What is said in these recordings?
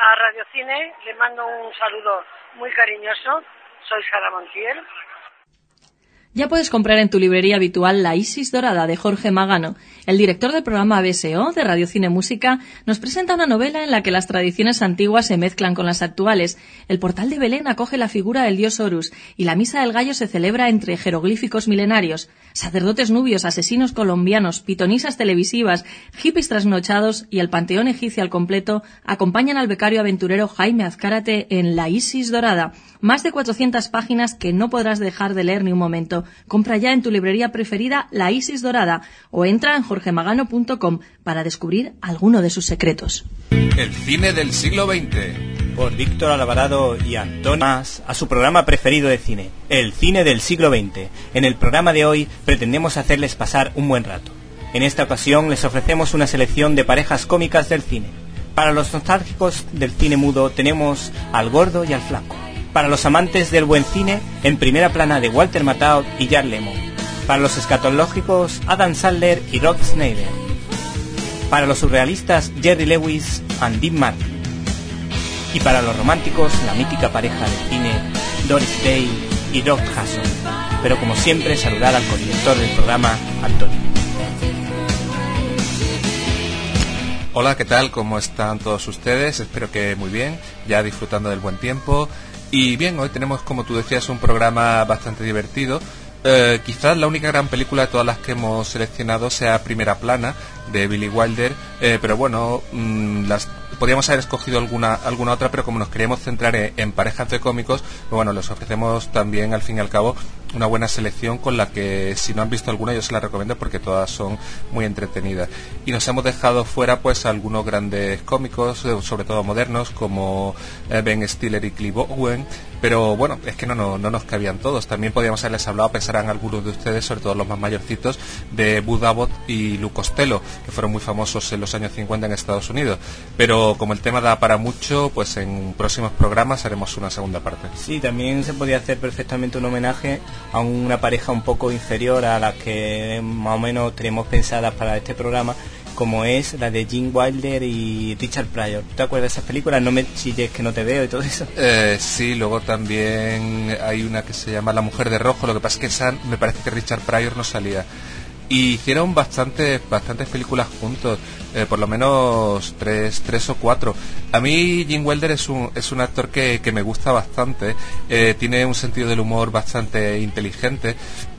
A Radio Cine le mando un saludo muy cariñoso. Soy Sara Montiel. Ya puedes comprar en tu librería habitual La Isis Dorada de Jorge Magano. El director del programa BSO de Radio Cine Música nos presenta una novela en la que las tradiciones antiguas se mezclan con las actuales. El portal de Belén acoge la figura del dios Horus y la misa del gallo se celebra entre jeroglíficos milenarios. Sacerdotes nubios, asesinos colombianos, pitonisas televisivas, hippies trasnochados y el panteón egipcio al completo acompañan al becario aventurero Jaime Azcárate en La Isis Dorada. Más de 400 páginas que no podrás dejar de leer ni un momento. Compra ya en tu librería preferida La Isis Dorada o entra en jorgemagano.com para descubrir alguno de sus secretos. El cine del siglo XX. Por Víctor Alvarado y Antonio Más, a su programa preferido de cine, El cine del siglo XX. En el programa de hoy pretendemos hacerles pasar un buen rato. En esta ocasión les ofrecemos una selección de parejas cómicas del cine. Para los nostálgicos del cine mudo tenemos al gordo y al flaco. Para los amantes del buen cine, en primera plana de Walter Matthau y Jack Lemmon. Para los escatológicos, Adam Sandler y Rob Schneider. Para los surrealistas, Jerry Lewis y Dean Martin. Y para los románticos, la mítica pareja de cine, Doris Day y Doc Hudson. Pero como siempre, saludar al codirector del programa, Antonio. Hola, ¿qué tal? ¿Cómo están todos ustedes? Espero que muy bien, ya disfrutando del buen tiempo. Y bien, hoy tenemos, como tú decías, un programa bastante divertido. Quizás la única gran película de todas las que hemos seleccionado sea Primera Plana, de Billy Wilder, pero bueno, podríamos haber escogido alguna otra, pero como nos queríamos centrar en parejas de cómicos, pues bueno, les ofrecemos también, al fin y al cabo, una buena selección con la que, si no han visto alguna, yo se la recomiendo porque todas son muy entretenidas. Y nos hemos dejado fuera pues algunos grandes cómicos, sobre todo modernos, como Ben Stiller y Clive Owen, pero bueno, es que no nos cabían todos. También podríamos haberles hablado, pensarán algunos de ustedes, sobre todo los más mayorcitos, de Bud Abbott y Lou Costello, que fueron muy famosos en los años 50 en Estados Unidos. Pero como el tema da para mucho, pues en próximos programas haremos una segunda parte. Sí, también se podía hacer perfectamente un homenaje a una pareja un poco inferior a la que más o menos tenemos pensadas para este programa, como es la de Gene Wilder y Richard Pryor. ¿Te acuerdas de esas películas? No me chilles que no te veo y todo eso. Sí, luego también hay una que se llama La Mujer de Rojo, lo que pasa es que esa, me parece que Richard Pryor no salía. Y hicieron bastantes películas juntos, por lo menos tres o cuatro. A mí Gene Wilder es un actor que me gusta bastante, tiene un sentido del humor bastante inteligente.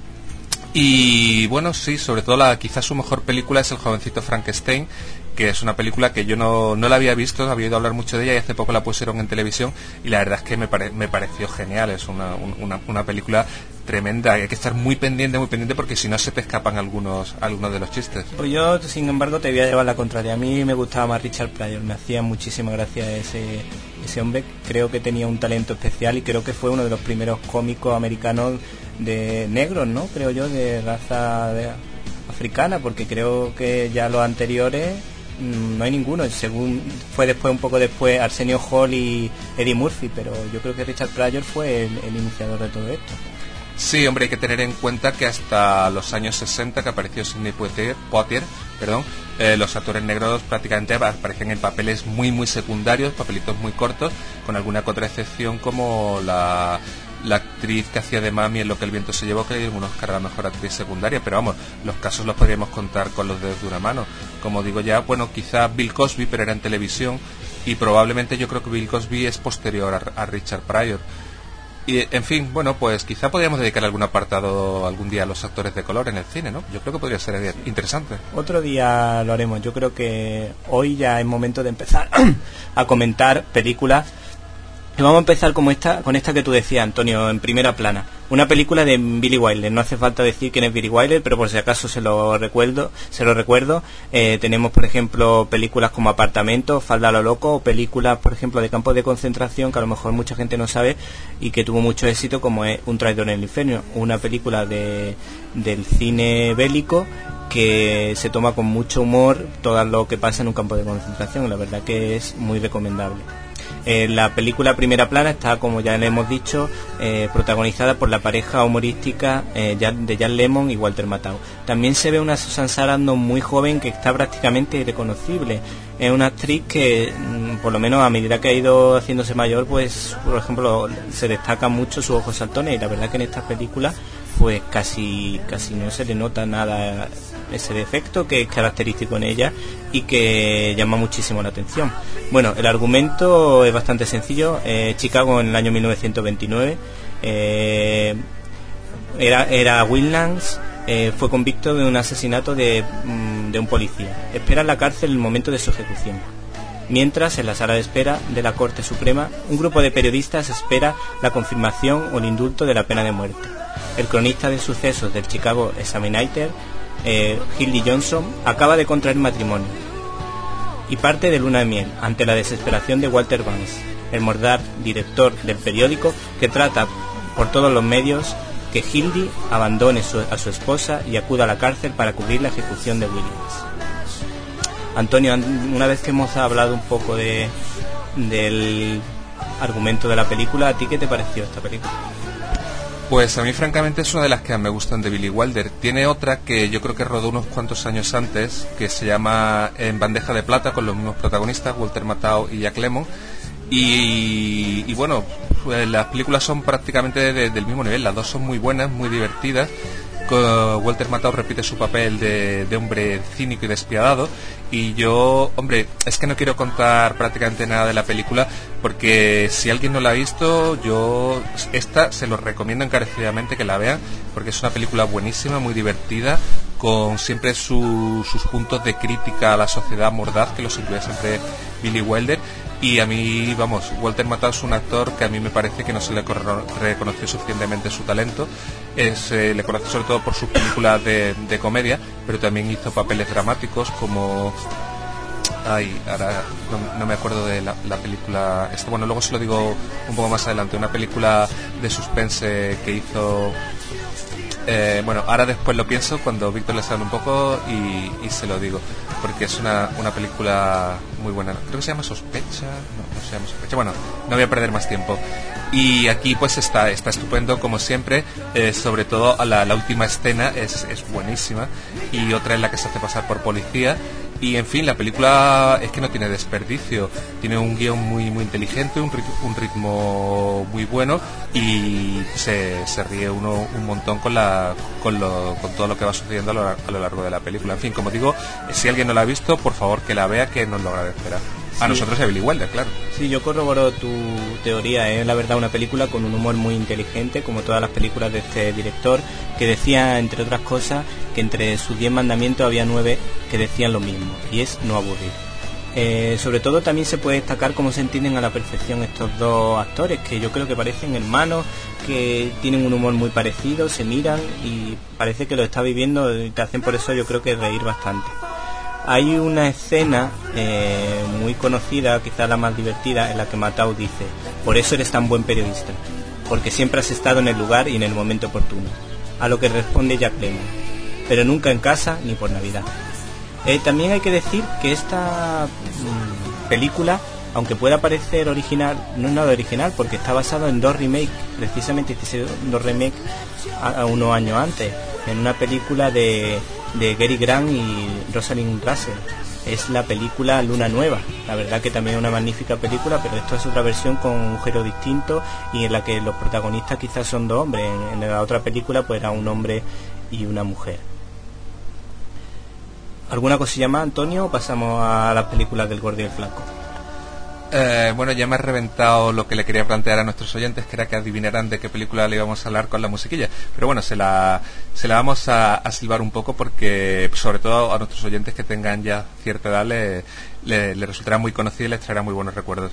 Y bueno, sí, sobre todo quizás su mejor película es El jovencito Frankenstein, que es una película que yo no la había visto, había oído hablar mucho de ella y hace poco la pusieron en televisión y la verdad es que me pareció genial. Es una película tremenda, hay que estar muy pendiente porque si no se te escapan algunos de los chistes. Pues yo, sin embargo, te voy a llevar la contraria. A mí me gustaba más Richard Pryor, me hacía muchísima gracia ese hombre. Creo que tenía un talento especial y creo que fue uno de los primeros cómicos americanos de negros, ¿no? Creo yo, de raza africana, porque creo que ya los anteriores no hay ninguno. Según fue un poco después Arsenio Hall y Eddie Murphy, pero yo creo que Richard Pryor fue el iniciador de todo esto. Sí, hombre, hay que tener en cuenta que hasta los años 60, que apareció Sidney Poitier, los actores negros prácticamente aparecen en papeles muy muy secundarios, papelitos muy cortos, con alguna que otra excepción como la actriz que hacía de Mami en Lo que el viento se llevó, que le dio un Oscar a la mejor actriz secundaria, pero vamos, los casos los podríamos contar con los dedos de una mano. Como digo ya, bueno, quizá Bill Cosby, pero era en televisión, y probablemente yo creo que Bill Cosby es posterior a Richard Pryor. Y, en fin, bueno, pues quizá podríamos dedicar algún apartado algún día a los actores de color en el cine, ¿no? Yo creo que podría ser interesante. Otro día lo haremos. Yo creo que hoy ya es momento de empezar a comentar películas. Y vamos a empezar con esta que tú decías, Antonio, en primera plana. Una película de Billy Wilder. No hace falta decir quién es Billy Wilder, pero por si acaso se lo recuerdo. Tenemos, por ejemplo, películas como Apartamento, Falda a lo loco, o películas, por ejemplo, de campos de concentración, que a lo mejor mucha gente no sabe y que tuvo mucho éxito, como es Un traidor en el infierno. Una película del cine bélico que se toma con mucho humor todo lo que pasa en un campo de concentración. La verdad que es muy recomendable. La película Primera Plana está, como ya le hemos dicho, protagonizada por la pareja humorística de Jack Lemmon y Walter Matthau. También se ve una Susan Sarandon muy joven que está prácticamente irreconocible. Es una actriz que por lo menos a medida que ha ido haciéndose mayor, pues por ejemplo se destacan mucho sus ojos saltones, y la verdad que en estas películas pues casi no se le nota nada ese defecto que es característico en ella y que llama muchísimo la atención. Bueno, el argumento es bastante sencillo. Chicago en el año 1929, era Will Lance. Fue convicto de un asesinato de un policía. Espera en la cárcel el momento de su ejecución. Mientras, en la sala de espera de la Corte Suprema, un grupo de periodistas espera la confirmación o el indulto de la pena de muerte. El cronista de sucesos del Chicago Examiner, Hildy Johnson, acaba de contraer matrimonio y parte de luna de miel ante la desesperación de Walter Vance, el mordaz director del periódico, que trata por todos los medios que Hildy abandone a su esposa y acuda a la cárcel para cubrir la ejecución de Williams. Antonio, una vez que hemos hablado un poco del argumento de la película, ¿a ti qué te pareció esta película? Pues a mí francamente es una de las que me gustan de Billy Wilder. Tiene otra que yo creo que rodó unos cuantos años antes, que se llama En bandeja de plata, con los mismos protagonistas, Walter Matthau y Jack Lemmon. Y bueno, pues las películas son prácticamente del mismo nivel, las dos son muy buenas, muy divertidas. Walter Matthau repite su papel de hombre cínico y despiadado, y yo, hombre, es que no quiero contar prácticamente nada de la película, porque si alguien no la ha visto, yo esta se los recomiendo encarecidamente que la vean, porque es una película buenísima, muy divertida, con siempre sus puntos de crítica a la sociedad mordaz, que los incluye siempre Billy Wilder. Y a mí, vamos, Walter Matthau es un actor que a mí me parece que no se le reconoció suficientemente su talento. Le conoce sobre todo por sus películas de comedia, pero también hizo papeles dramáticos como... ahora no me acuerdo de la película... Bueno, luego se lo digo un poco más adelante. Una película de suspense que hizo... bueno, ahora después lo pienso cuando Víctor le sale un poco y se lo digo, porque es una película muy buena. Creo que se llama Sospecha, no se llama Sospecha. Bueno, no voy a perder más tiempo. Y aquí pues está estupendo como siempre, sobre todo la última escena es buenísima, y otra en la que se hace pasar por policía. Y en fin, la película es que no tiene desperdicio, tiene un guión muy inteligente, un ritmo muy bueno, y se ríe uno un montón con todo lo que va sucediendo a lo largo de la película. En fin, como digo, si alguien no la ha visto, por favor que la vea, que nos lo agradecerá. A nosotros y a Billy Wilder, claro. Sí, yo corroboro tu teoría. Es la verdad una película con un humor muy inteligente, como todas las películas de este director, que decía, entre otras cosas, que entre sus 10 mandamientos había 9 que decían lo mismo, y es no aburrir. Sobre todo también se puede destacar cómo se entienden a la perfección estos dos actores, que yo creo que parecen hermanos, que tienen un humor muy parecido, se miran y parece que lo está viviendo, y te hacen por eso yo creo que reír bastante. Hay una escena muy conocida, quizá la más divertida, en la que Matthau dice: por eso eres tan buen periodista, porque siempre has estado en el lugar y en el momento oportuno. A lo que responde Jack Lemmon: pero nunca en casa ni por Navidad. También hay que decir que esta película, aunque pueda parecer original, no es nada original, porque está basado en 2 remakes, precisamente 2 remakes unos años antes, en una película de Gary Grant y Rosalind Russell. Es la película Luna Nueva. La verdad que también es una magnífica película, pero esto es otra versión con un género distinto, y en la que los protagonistas quizás son 2 hombres. En la otra película pues era un hombre y una mujer. ¿Alguna cosilla más, Antonio, o pasamos a las películas del Gordo y el Flaco? Bueno, ya me ha reventado lo que le quería plantear a nuestros oyentes, que era que adivinaran de qué película le íbamos a hablar con la musiquilla. Pero bueno, se la vamos a silbar un poco, porque sobre todo a nuestros oyentes que tengan ya cierta edad le resultará muy conocida y les traerá muy buenos recuerdos.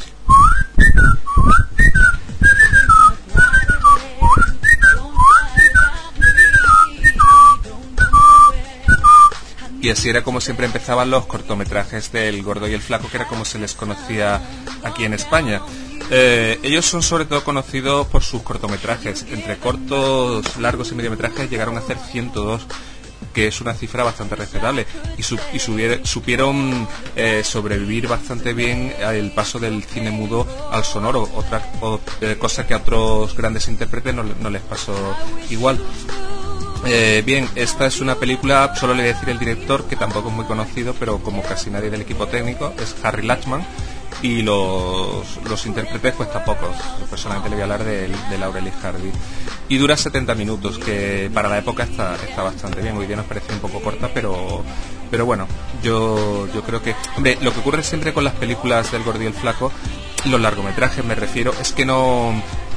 Y así era como siempre empezaban los cortometrajes del Gordo y el Flaco, que era como se les conocía aquí en España. Ellos son sobre todo conocidos por sus cortometrajes. Entre cortos, largos y mediometrajes llegaron a hacer 102, que es una cifra bastante respetable, y supieron sobrevivir bastante bien al paso del cine mudo al sonoro, cosa que a otros grandes intérpretes no les pasó igual. Bien, esta es una película, solo le voy a decir el director, que tampoco es muy conocido, pero como casi nadie del equipo técnico, es Harry Lachman, y los intérpretes pues tampoco. Yo personalmente le voy a hablar de Laurel y Hardy. Y dura 70 minutos, que para la época está bastante bien. Hoy día nos parece un poco corta, pero bueno, yo creo que... Hombre, lo que ocurre siempre con las películas del Gordo y el Flaco, los largometrajes me refiero, es que no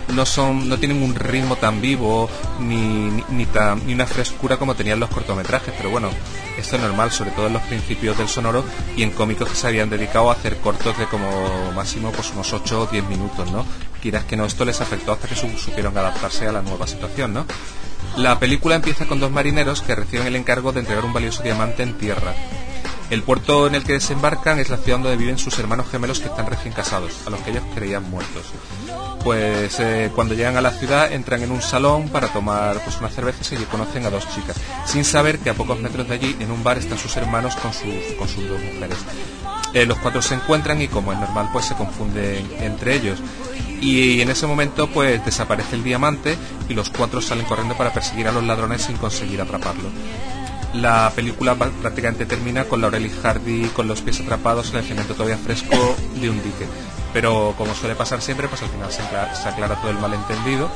tienen un ritmo tan vivo ni una frescura como tenían los cortometrajes, pero bueno, esto es normal, sobre todo en los principios del sonoro y en cómicos que se habían dedicado a hacer cortos de como máximo pues unos 8 o 10 minutos, ¿no? Quizás que no, esto les afectó hasta que supieron adaptarse a la nueva situación, ¿no? La película empieza con dos marineros que reciben el encargo de entregar un valioso diamante en tierra. El puerto en el que desembarcan es la ciudad donde viven sus hermanos gemelos que están recién casados, a los que ellos creían muertos. Pues cuando llegan a la ciudad entran en un salón para tomar pues unas cervezas y allí conocen a dos chicas, sin saber que a pocos metros de allí en un bar están sus hermanos con sus dos mujeres. Los cuatro se encuentran y, como es normal, pues se confunden entre ellos. Y en ese momento pues desaparece el diamante y los cuatro salen corriendo para perseguir a los ladrones sin conseguir atraparlo. La película prácticamente termina con Laurel y Hardy con los pies atrapados en el cemento todavía fresco de un dique. Pero como suele pasar siempre, pues al final se aclara todo el malentendido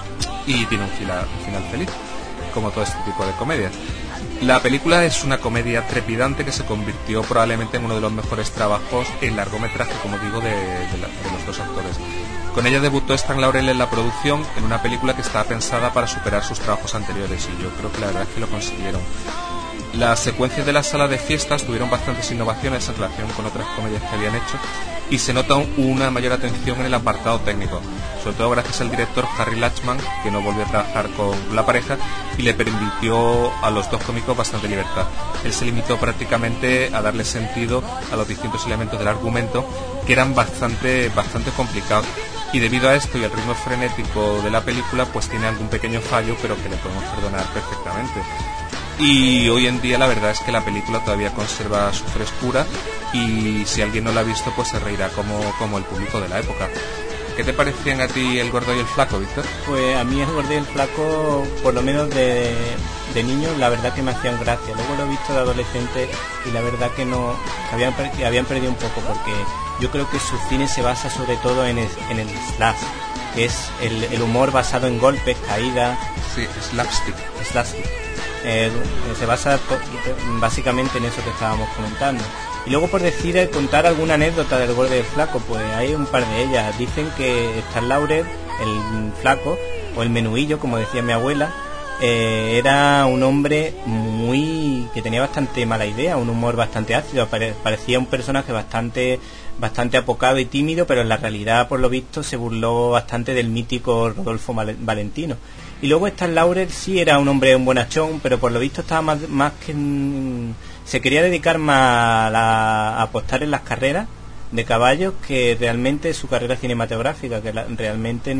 y tiene un final feliz, como todo este tipo de comedias. La película es una comedia trepidante que se convirtió probablemente en uno de los mejores trabajos en largometraje, como digo, de los dos actores. Con ella debutó Stan Laurel en la producción en una película que estaba pensada para superar sus trabajos anteriores, y yo creo que la verdad es que lo consiguieron. Las secuencias de la sala de fiestas tuvieron bastantes innovaciones en relación con otras comedias que habían hecho, y se nota una mayor atención en el apartado técnico, sobre todo gracias al director Harry Lachman, que no volvió a trabajar con la pareja y le permitió a los dos cómicos bastante libertad. Él se limitó prácticamente a darle sentido a los distintos elementos del argumento, que eran bastante complicados, y debido a esto y al ritmo frenético de la película pues tiene algún pequeño fallo, pero que le podemos perdonar perfectamente. Y hoy en día la verdad es que la película todavía conserva su frescura, y si alguien no la ha visto pues se reirá como el público de la época. ¿Qué te parecían a ti El Gordo y el Flaco, Víctor? Pues a mí El Gordo y el Flaco, por lo menos de niño, la verdad que me hacían gracia. Luego lo he visto de adolescente y la verdad que no, que habían perdido un poco, porque yo creo que su cine se basa sobre todo en el slash, que es el humor basado en golpes, caídas. Sí, slapstick. Se basa básicamente en eso que estábamos comentando. Y luego, por contar alguna anécdota del Gordo y el Flaco, pues hay un par de ellas. Dicen que Stan Laurel, el flaco, o el menuillo, como decía mi abuela, era un hombre que tenía bastante mala idea, un humor bastante ácido, parecía un personaje bastante apocado y tímido, pero en la realidad, por lo visto, se burló bastante del mítico Rodolfo Valentino. Y luego Stan Laurel sí era un hombre, un bonachón, pero por lo visto estaba más que... se quería dedicar más a apostar en las carreras de caballos que realmente su carrera cinematográfica, que realmente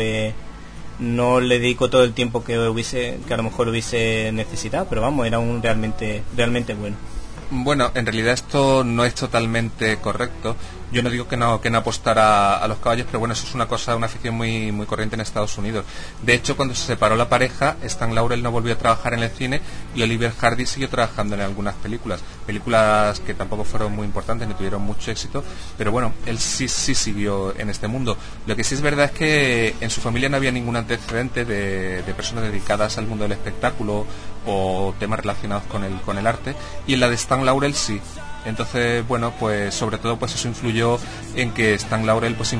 no le dedicó todo el tiempo que a lo mejor hubiese necesitado, pero vamos, era un realmente bueno. Bueno, en realidad esto no es totalmente correcto. Yo no digo que no apostara a los caballos, pero bueno, eso es una afición muy corriente en Estados Unidos. De hecho, cuando se separó la pareja, Stan Laurel no volvió a trabajar en el cine y Oliver Hardy siguió trabajando en algunas películas que tampoco fueron muy importantes ni tuvieron mucho éxito, pero bueno, él sí siguió en este mundo. Lo que sí es verdad es que en su familia no había ningún antecedente de personas dedicadas al mundo del espectáculo o temas relacionados con el arte, y en la de Stan Laurel sí. Entonces, bueno, pues sobre todo pues eso influyó en que Stan Laurel pues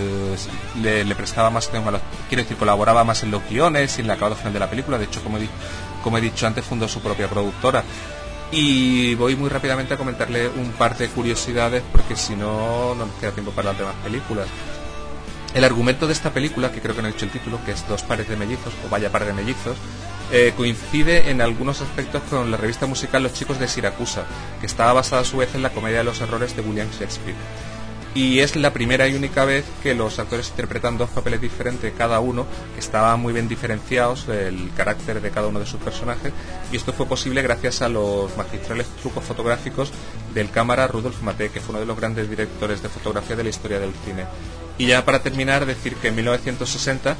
le prestaba más atención colaboraba más en los guiones y en el acabado final de la película. De hecho, como he dicho antes, fundó su propia productora. Y voy muy rápidamente a comentarle un par de curiosidades, porque si no nos queda tiempo para las demás películas. El argumento de esta película, que creo que no he dicho el título, que es Dos pares de mellizos, o Vaya par de mellizos, coincide en algunos aspectos con la revista musical Los chicos de Siracusa, que estaba basada a su vez en la comedia de los errores de William Shakespeare. Y es la primera y única vez que los actores interpretan dos papeles diferentes cada uno, que estaban muy bien diferenciados del carácter de cada uno de sus personajes, y esto fue posible gracias a los magistrales trucos fotográficos del cámara Rudolf Maté, que fue uno de los grandes directores de fotografía de la historia del cine. Y ya para terminar, decir que en 1960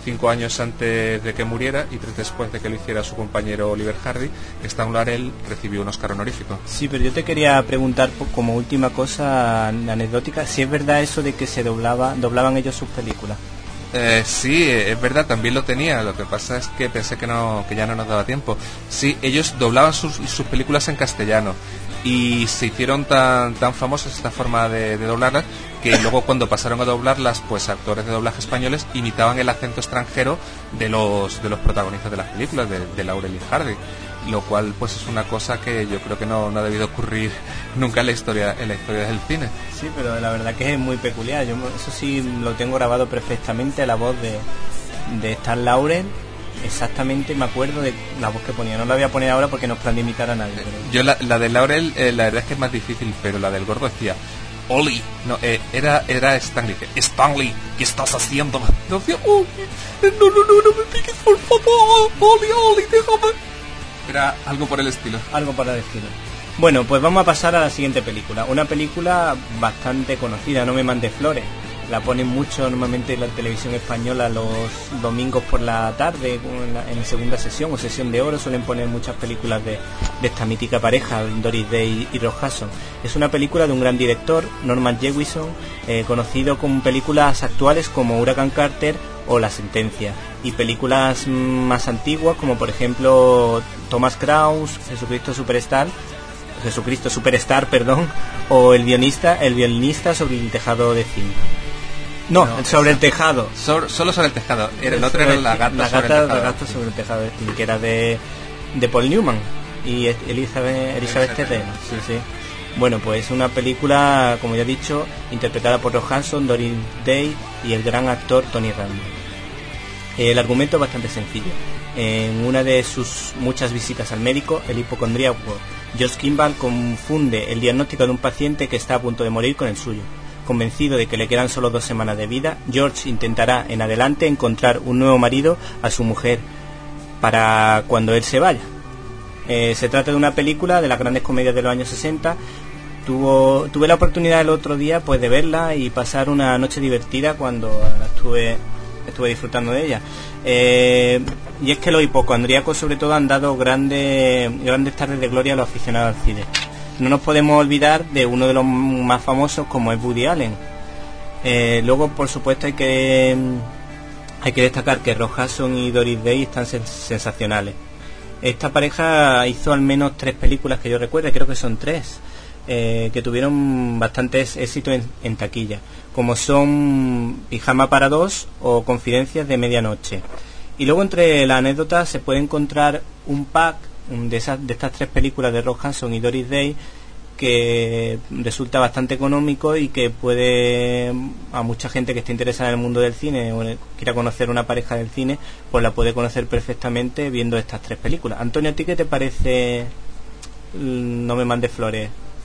5 años antes de que muriera y 3 después de que lo hiciera su compañero Oliver Hardy. Stan Laurel recibió un Oscar honorífico. Sí, pero yo te quería preguntar como última cosa anecdótica, si es verdad eso de que se doblaban ellos sus películas. Sí, es verdad, también lo tenía. Lo que pasa es que pensé que ya no nos daba tiempo. Sí, ellos doblaban sus películas en castellano y se hicieron tan famosas esta forma de doblarlas que luego cuando pasaron a doblarlas, pues actores de doblaje españoles imitaban el acento extranjero de los protagonistas de las películas, de Laurel y Hardy, lo cual pues es una cosa que yo creo que no ha debido ocurrir nunca en la historia del cine. Sí, pero la verdad que es muy peculiar. Yo eso sí lo tengo grabado perfectamente, la voz de Stan Laurel. Exactamente, me acuerdo de la voz que ponía. No la voy a poner ahora porque no plan de imitar a nadie. Pero... Yo la de Laurel, la verdad es que es más difícil, pero la del gordo decía Oli, no, era Stanley. Stanley, ¿qué estás haciendo? No decía, no me piques, por favor, Oli, déjame. Era algo por el estilo. Algo para el estilo. Bueno, pues vamos a pasar a la siguiente película. Una película bastante conocida, No me mandes flores. La ponen mucho normalmente en la televisión española los domingos por la tarde, en segunda sesión o sesión de oro. Suelen poner muchas películas de esta mítica pareja, Doris Day y Rock Hudson. Es una película de un gran director, Norman Jewison, conocido con películas actuales como Huracán Carter o La Sentencia, y películas más antiguas como por ejemplo Thomas Crown, Jesucristo Superstar, o El violinista sobre el tejado de zinc. No, sobre el tejado. Solo sobre el tejado. El otro era La gata sobre el tejado de zinc, que era de Paul Newman y Elizabeth Terrell. Sí. Bueno, pues una película, como ya he dicho, interpretada por Rock Hudson, Doris Day y el gran actor Tony Randall. El argumento es bastante sencillo. En una de sus muchas visitas al médico, el hipocondríaco George Kimball confunde el diagnóstico de un paciente que está a punto de morir con el suyo. Convencido de que le quedan solo 2 semanas de vida, George intentará en adelante encontrar un nuevo marido a su mujer para cuando él se vaya. Se trata de una película de las grandes comedias de los años 60. Tuve la oportunidad el otro día pues de verla y pasar una noche divertida cuando la estuve disfrutando de ella. Y es que los hipocondríacos sobre todo han dado grandes tardes de gloria a los aficionados al cine. No nos podemos olvidar de uno de los más famosos como es Woody Allen. Luego por supuesto hay que destacar que Rock Hudson y Doris Day están sensacionales. Esta pareja hizo al menos 3 películas que yo recuerdo, creo que son 3, que tuvieron bastantes éxitos en taquilla, como son Pijama para dos o Confidencias de medianoche. Y luego entre las anécdotas se puede encontrar un pack de estas 3 películas de Rock Hudson y Doris Day que resulta bastante económico y que puede, a mucha gente que esté interesada en el mundo del cine o quiera conocer una pareja del cine, pues la puede conocer perfectamente viendo estas 3 películas. Antonio, ¿a ti qué te parece No me mandes flores?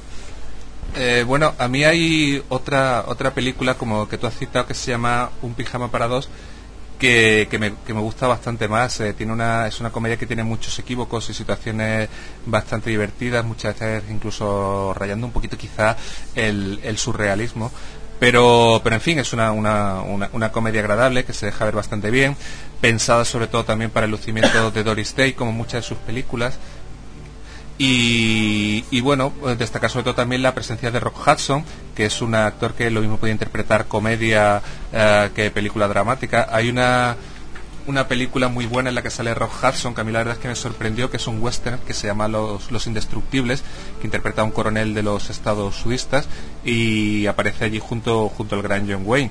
Bueno, a mí hay otra película como que tú has citado que se llama Un pijama para dos, que me gusta bastante más. Es una comedia que tiene muchos equívocos y situaciones bastante divertidas, muchas veces incluso rayando un poquito quizá el surrealismo, pero en fin, es una comedia agradable que se deja ver bastante bien, pensada sobre todo también para el lucimiento de Doris Day, como muchas de sus películas. Y bueno, destacar sobre todo también la presencia de Rock Hudson, que es un actor que lo mismo puede interpretar comedia que película dramática. Hay una película muy buena en la que sale Rock Hudson, que a mí la verdad es que me sorprendió, que es un western que se llama Los Indestructibles, que interpreta a un coronel de los estados sudistas y aparece allí junto al gran John Wayne.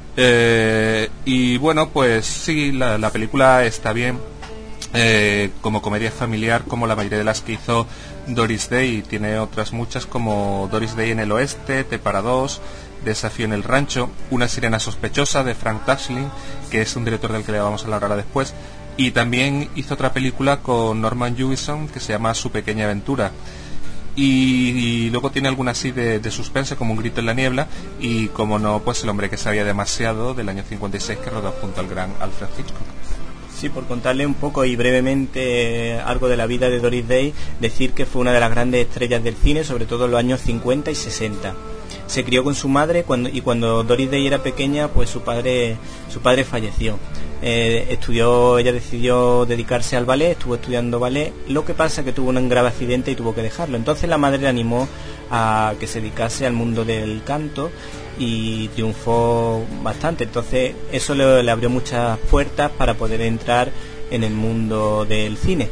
Y bueno, pues sí, la película está bien. Como comedia familiar, como la mayoría de las que hizo Doris Day, y tiene otras muchas como Doris Day en el Oeste, T para dos, Desafío en el Rancho, Una sirena sospechosa de Frank Tashlin, que es un director del que le vamos a hablar ahora después, y también hizo otra película con Norman Jewison que se llama Su pequeña aventura, y luego tiene alguna así de suspense como Un grito en la niebla, y como no, pues El hombre que sabía demasiado del año 56, que rodó junto al gran Alfred Hitchcock. Sí, por contarle un poco y brevemente algo de la vida de Doris Day, decir que fue una de las grandes estrellas del cine, sobre todo en los años 50 y 60. se crió con su madre cuando Doris Day era pequeña, pues su padre falleció. Ella decidió dedicarse al ballet, estuvo estudiando ballet, lo que pasa que tuvo un grave accidente y tuvo que dejarlo. Entonces la madre le animó a que se dedicase al mundo del canto y triunfó bastante. Entonces eso le abrió muchas puertas para poder entrar en el mundo del cine.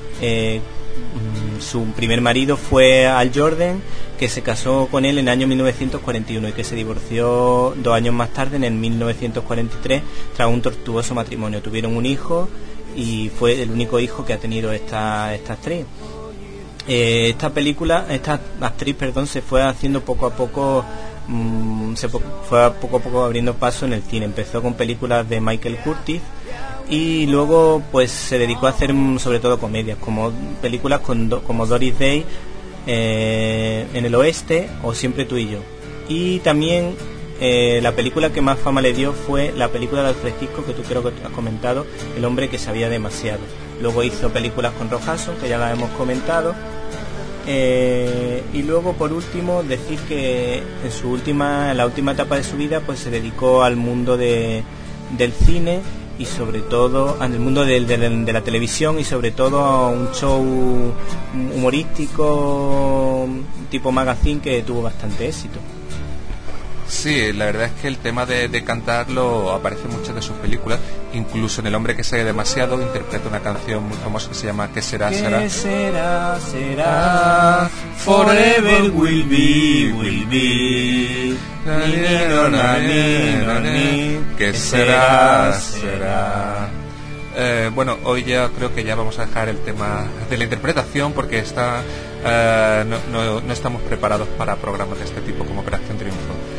Su primer marido fue Al Jordan, que se casó con él en el año 1941 y que se divorció 2 años más tarde, en el 1943, tras un tortuoso matrimonio. Tuvieron un hijo y fue el único hijo que ha tenido esta actriz. Esta actriz se fue haciendo poco a poco, poco a poco abriendo paso en el cine. Empezó con películas de Michael Curtiz y luego pues se dedicó a hacer sobre todo comedias, como películas como Doris Day, En el Oeste o Siempre tú y yo. Y también la película que más fama le dio fue la película de Alfred Hitchcock, que tú creo que has comentado, El hombre que sabía demasiado. Luego hizo películas con Rock Hudson, que ya las hemos comentado. Y luego, por último, decir que en la última etapa de su vida pues se dedicó al mundo del cine y sobre todo al mundo de la televisión y sobre todo a un show humorístico tipo magazine que tuvo bastante éxito. Sí, la verdad es que el tema de cantarlo aparece en muchas de sus películas, incluso en El hombre que sabe demasiado interpreta una canción muy famosa que se llama ¿Qué será, será? ¿Qué será, será? Forever will be. ¿Qué será, será? Bueno, hoy ya creo que ya vamos a dejar el tema de la interpretación porque no estamos preparados para programas de este tipo como Operación Triunfo.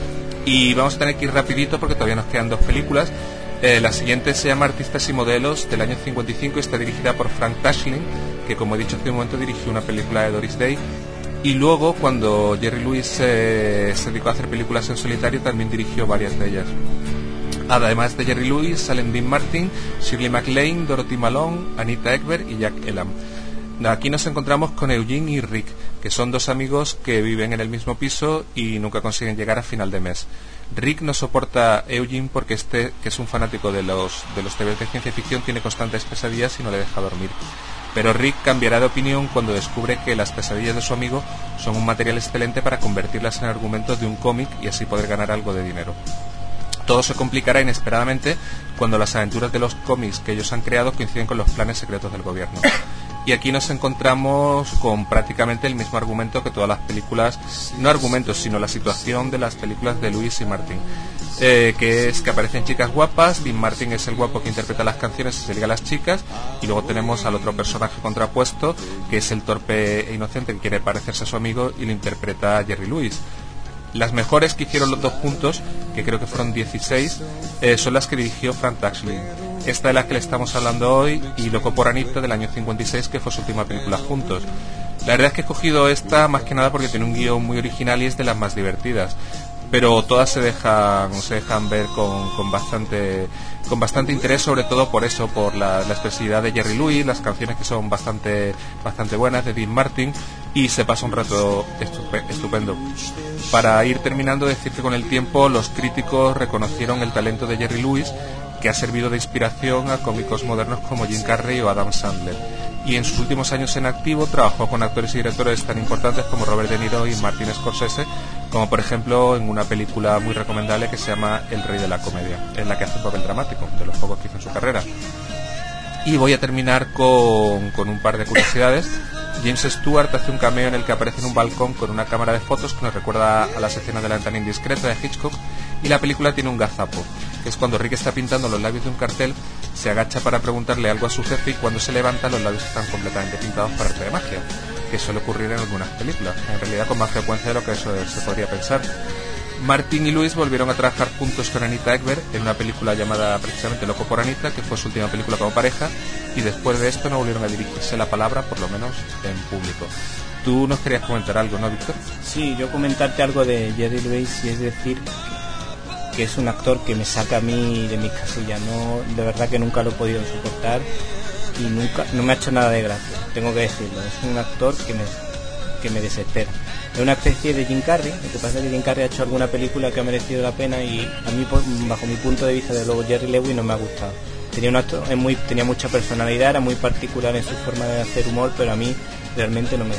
Y vamos a tener que ir rapidito porque todavía nos quedan 2 películas. La siguiente se llama Artistas y Modelos, del año 55, y está dirigida por Frank Tashlin, que como he dicho hace un momento dirigió una película de Doris Day. Y luego, cuando Jerry Lewis se dedicó a hacer películas en solitario, también dirigió varias de ellas. Además de Jerry Lewis, salen Dean Martin, Shirley MacLaine, Dorothy Malone, Anita Ekberg y Jack Elam. Aquí nos encontramos con Eugene y Rick, que son 2 amigos que viven en el mismo piso y nunca consiguen llegar a final de mes. Rick no soporta a Eugene porque que es un fanático de los TVs de ciencia ficción, tiene constantes pesadillas y no le deja dormir. Pero Rick cambiará de opinión cuando descubre que las pesadillas de su amigo son un material excelente para convertirlas en argumentos de un cómic y así poder ganar algo de dinero. Todo se complicará inesperadamente cuando las aventuras de los cómics que ellos han creado coinciden con los planes secretos del gobierno. Y aquí nos encontramos con prácticamente el mismo argumento que todas las películas, no argumentos, sino la situación de las películas de Lewis y Martin, que es que aparecen chicas guapas. Dean Martin es el guapo que interpreta las canciones y se liga a las chicas, y luego tenemos al otro personaje contrapuesto, que es el torpe e inocente que quiere parecerse a su amigo y lo interpreta Jerry Lewis. Las mejores que hicieron los 2 juntos, que creo que fueron 16, son las que dirigió Frank Tashlin. Esta de la que le estamos hablando hoy y Loco por Anita, del año 56, que fue su última película juntos. La verdad es que he escogido esta más que nada porque tiene un guión muy original y es de las más divertidas, pero todas se dejan ver con bastante interés, sobre todo por eso, por la expresividad de Jerry Lewis, las canciones que son bastante buenas de Dean Martin, y se pasa un rato estupendo. Para ir terminando, decir que con el tiempo los críticos reconocieron el talento de Jerry Lewis, que ha servido de inspiración a cómicos modernos como Jim Carrey o Adam Sandler. Y en sus últimos años en activo trabajó con actores y directores tan importantes como Robert De Niro y Martin Scorsese, como por ejemplo en una película muy recomendable que se llama El Rey de la Comedia, en la que hace un papel dramático, de los pocos que hizo en su carrera. Y voy a terminar con un par de curiosidades. James Stewart hace un cameo en el que aparece en un balcón con una cámara de fotos que nos recuerda a las escenas de La ventana indiscreta de Hitchcock, y la película tiene un gazapo, que es cuando Rick está pintando los labios de un cartel, se agacha para preguntarle algo a su jefe y cuando se levanta los labios están completamente pintados por arte de magia, que suele ocurrir en algunas películas, en realidad con más frecuencia de lo que eso se podría pensar. Martin y Lewis volvieron a trabajar juntos con Anita Ekberg en una película llamada precisamente Loco por Anita, que fue su última película como pareja, y después de esto no volvieron a dirigirse la palabra, por lo menos en público. Tú nos querías comentar algo, ¿no, Víctor? Sí, yo comentarte algo de Jerry Lewis, y es decir que es un actor que me saca a mí de mis casillas, no, de verdad que nunca lo he podido soportar y no me ha hecho nada de gracia, tengo que decirlo. Es un actor que me desespera. Es una especie de Jim Carrey. Lo que pasa es que Jim Carrey ha hecho alguna película que ha merecido la pena y a mí, bajo mi punto de vista, de luego Jerry Lewis no me ha gustado. Tenía mucha personalidad, era muy particular en su forma de hacer humor, pero a mí realmente no me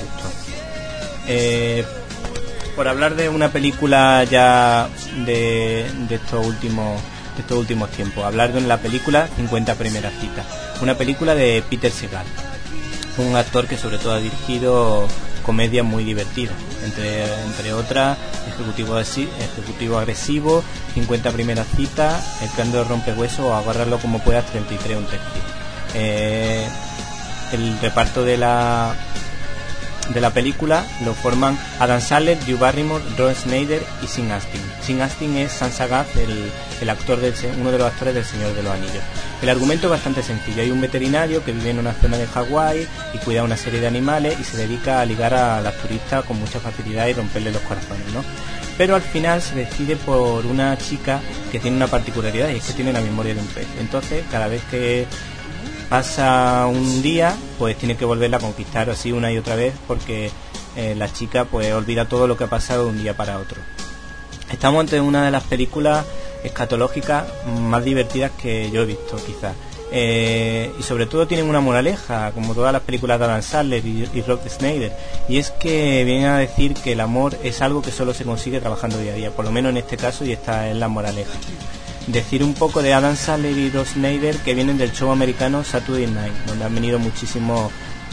gustó. Por hablar de una película ya de estos últimos tiempos, hablar de la película 50 primeras citas, una película de Peter Segal, un actor que sobre todo ha dirigido comedias muy divertidas, entre otras Ejecutivo Agresivo, 50 primeras citas, El Clan de los Rompehuesos o Agárralo como puedas, 33 un tercio. El reparto de la película lo forman Adam Sandler, Drew Barrymore, Ron Schneider y Sean Astin. Sean Astin es Sansa Gaz, el actor uno de los actores del Señor de los Anillos. El argumento es bastante sencillo. Hay un veterinario que vive en una zona de Hawái y cuida una serie de animales y se dedica a ligar a las turistas con mucha facilidad y romperle los corazones, ¿no? Pero al final se decide por una chica que tiene una particularidad, y es que tiene la memoria de un pez. Entonces, cada vez que pasa un día, pues tiene que volverla a conquistar así una y otra vez, porque la chica pues olvida todo lo que ha pasado de un día para otro. Estamos ante una de las películas escatológicas más divertidas que yo he visto, quizás. Y sobre todo tienen una moraleja, como todas las películas de Adam Sandler y Rob Schneider, y es que vienen a decir que el amor es algo que solo se consigue trabajando día a día, por lo menos en este caso, y esta es la moraleja. Decir un poco de Adam Sandler y Rob Schneider, que vienen del show americano Saturday Night, donde han venido muchísimos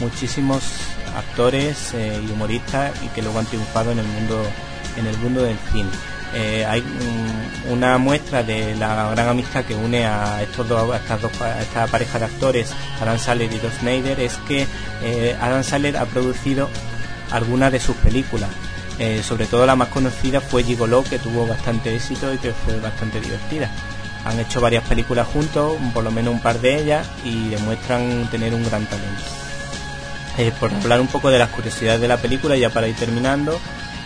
actores y humoristas, y que luego han triunfado en el mundo del cine. Hay una muestra de la gran amistad que une a esta pareja de actores, Adam Sandler y Rob Schneider, es que Adam Sandler ha producido algunas de sus películas. Sobre todo la más conocida fue Gigolo, que tuvo bastante éxito y que fue bastante divertida. Han hecho varias películas juntos, por lo menos un par de ellas, y demuestran tener un gran talento. Por hablar un poco de las curiosidades de la película, ya para ir terminando,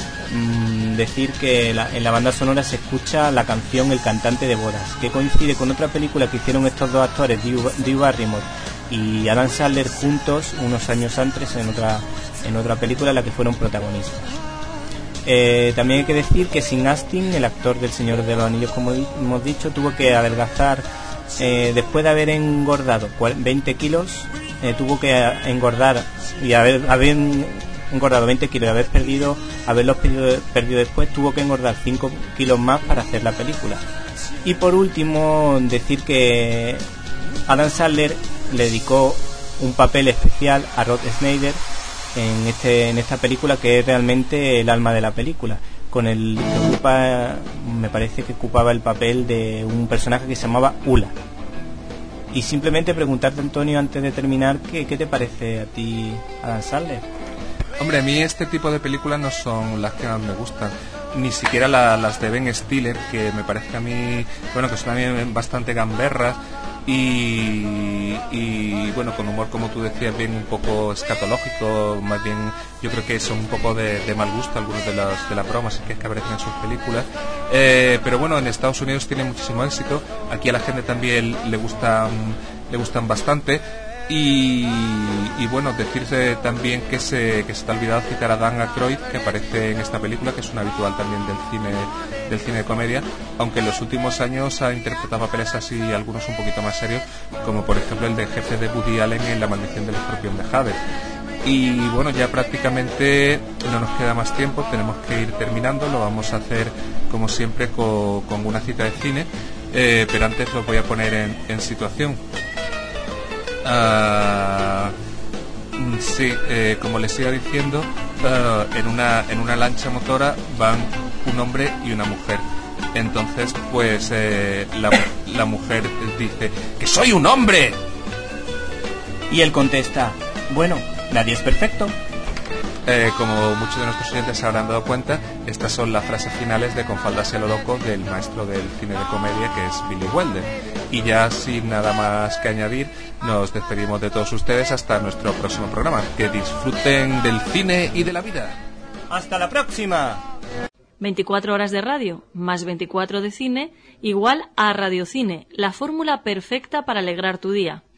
decir que en la banda sonora se escucha la canción El cantante de bodas, que coincide con otra película que hicieron estos dos actores, Drew Barrymore y Adam Sandler, juntos unos años antes en otra película en la que fueron protagonistas. También hay que decir que Sean Astin, el actor del Señor de los Anillos, como hemos dicho, tuvo que adelgazar después de haber engordado 20 kilos, tuvo que engordar y haber engordado 20 kilos y haberlos perdido después, tuvo que engordar 5 kilos más para hacer la película. Y por último, decir que Adam Sandler le dedicó un papel especial a Rob Schneider en esta película, que es realmente el alma de la película, con el que me parece que ocupaba el papel de un personaje que se llamaba Ula. Y simplemente preguntarte, Antonio, antes de terminar, ¿qué te parece a ti Adam Sandler? Hombre, a mí este tipo de películas no son las que más me gustan, ni siquiera las de Ben Stiller, que me parece a mí, bueno, que son a mí bastante gamberras y bueno, con humor, como tú decías, bien un poco escatológico, más bien yo creo que son un poco de mal gusto algunos de las bromas que aparecen en sus películas, pero bueno, en Estados Unidos tiene muchísimo éxito, aquí a la gente también le gustan bastante. Y bueno, decirse también que se te ha olvidado citar a Dan Aykroyd, que aparece en esta película, que es un habitual también del cine de comedia, aunque en los últimos años ha interpretado papeles así, algunos un poquito más serios, como por ejemplo el de jefe de Woody Allen en La maldición del escorpión de Jade. Y bueno, ya prácticamente no nos queda más tiempo, tenemos que ir terminando, lo vamos a hacer como siempre con una cita de cine, pero antes los voy a poner en situación. Sí, como les iba diciendo, en una lancha motora van un hombre y una mujer. Entonces, pues la mujer dice ¡que soy un hombre! Y él contesta: bueno, nadie es perfecto. Como muchos de nuestros oyentes se habrán dado cuenta, estas son las frases finales de Con faldas y a lo loco del maestro del cine de comedia, que es Billy Wilder. Y ya sin nada más que añadir, nos despedimos de todos ustedes hasta nuestro próximo programa. Que disfruten del cine y de la vida. ¡Hasta la próxima! 24 horas de radio más 24 de cine igual a Radiocine, la fórmula perfecta para alegrar tu día.